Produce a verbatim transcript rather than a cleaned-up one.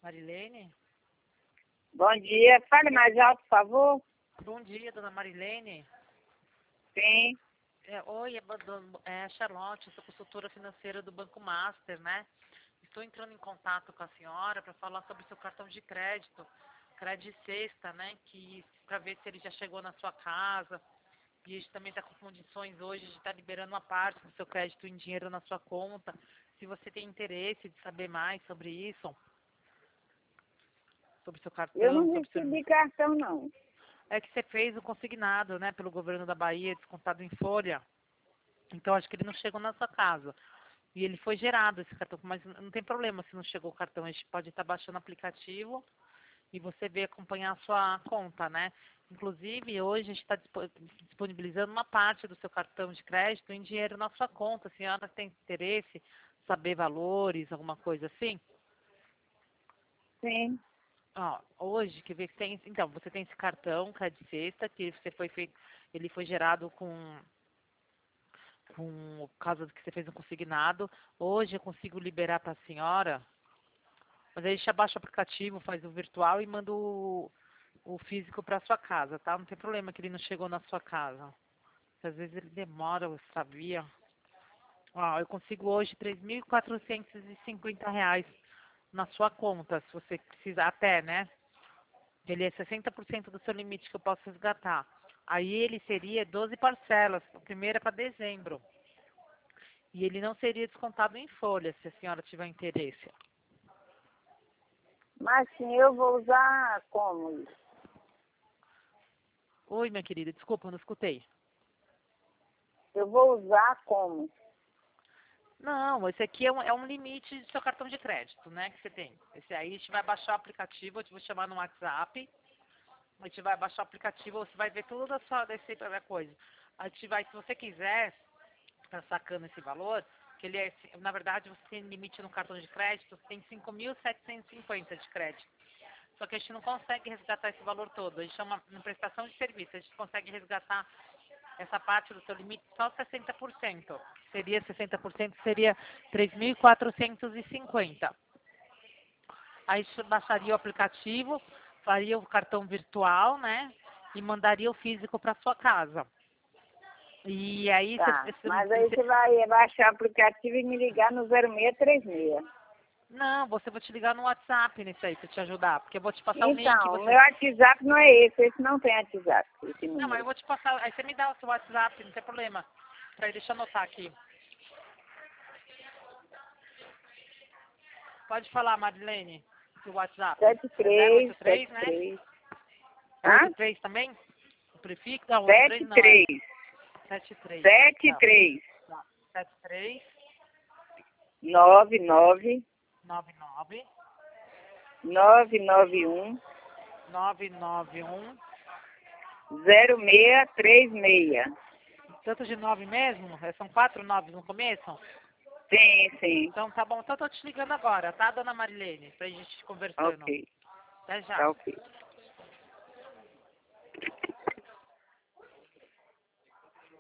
Marilene? Bom dia. Fale mais alto, por favor. Bom dia, dona Marilene. Sim. É, oi, é, do- é a Charlotte, eu sou consultora financeira do Banco Master, né? Estou entrando em contato com a senhora para falar sobre seu cartão de crédito, crédito sexta, né? Que para ver se ele já chegou na sua casa. E a gente também está com condições hoje de estar liberando uma parte do seu crédito em dinheiro na sua conta. Se você tem interesse de saber mais sobre isso, sobre seu Eu cartão, não sobre seu... recebi cartão, não. É que você fez o consignado, né, pelo governo da Bahia, descontado em folha. Então acho que ele não chegou na sua casa. E ele foi gerado esse cartão, mas não tem problema se não chegou o cartão. A gente pode estar baixando o aplicativo e você vê acompanhar a sua conta, né? Inclusive, hoje a gente está disponibilizando uma parte do seu cartão de crédito em dinheiro na sua conta. A senhora tem interesse, saber valores, alguma coisa assim? Sim. Ó, hoje, que ver que tem, então, você tem esse cartão, que é de sexta, que você foi feito, ele foi gerado com, com o caso que você fez um consignado. Hoje eu consigo liberar para a senhora, mas aí a gente abaixa o aplicativo, faz o virtual e manda o, o físico para sua casa, tá? Não tem problema que ele não chegou na sua casa. Porque às vezes ele demora, ou extravia. Ó, eu consigo hoje três mil quatrocentos e cinquenta reais na sua conta, se você precisar até, né? Ele é sessenta por cento do seu limite que eu posso resgatar. Aí ele seria doze parcelas, a primeira para dezembro. E ele não seria descontado em folha, se a senhora tiver interesse. Mas sim, eu vou usar como isso? Oi, minha querida, desculpa, eu não escutei. Eu vou usar como? Não, esse aqui é um, é um limite do seu cartão de crédito, né, que você tem. Esse aí a gente vai baixar o aplicativo, eu te vou chamar no WhatsApp. A gente vai baixar o aplicativo, você vai ver toda a sua desse, a coisa. A gente vai, se você quiser, tá sacando esse valor, que ele é, na verdade, você tem limite no cartão de crédito, você tem cinco mil setecentos e cinquenta de crédito. Só que a gente não consegue resgatar esse valor todo. A gente chama uma prestação de serviço, a gente consegue resgatar essa parte do seu limite só sessenta por cento. Seria sessenta por cento, seria três mil quatrocentos e cinquenta. Aí você baixaria o aplicativo, faria o cartão virtual, né? E mandaria o físico para sua casa. E aí você, Tá. Mas você- aí você- você vai baixar o aplicativo e me ligar no zero seis três seis. não, você vai te ligar no WhatsApp nisso aí para te ajudar, porque eu vou te passar o link. Então, o Você, meu WhatsApp não é esse. Esse não tem WhatsApp, esse não, mas eu número. vou te passar. Aí você me dá o seu WhatsApp, não tem problema. Peraí, deixa eu anotar aqui. Pode falar, Marilene, do WhatsApp. Sete É zero três oito três, sete né? três. Oito Hã? três também? O prefixo? Não, oito três Sete não, é três. sete três. Sete Tá, três. tá. sete três Nove nove nove nove nove nove um nove nove um. zero seis três seis. Tanto de nove mesmo? É, são quatro noves no começo? Sim, sim. Então tá bom. Então eu tô te ligando agora, tá, dona Marilene? Pra gente ir conversando. Ok. Até já. Tá ok.